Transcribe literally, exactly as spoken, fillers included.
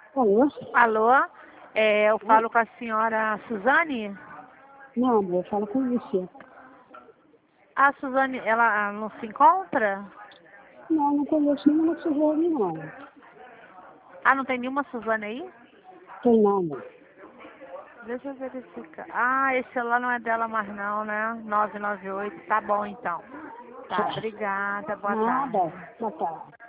Alô? Alô? É, eu falo com a senhora Suzane? Não, amor, eu falo com você. A Suzane, ela não se encontra? Não, não conheço nenhuma Suzane, não. Ah, não tem nenhuma Suzane aí? Tem não, amor. Deixa eu verificar. Ah, esse celular não é dela mais não, né? nove nove oito. Tá bom então. Tá, obrigada. Boa tarde. Nada. Boa tarde.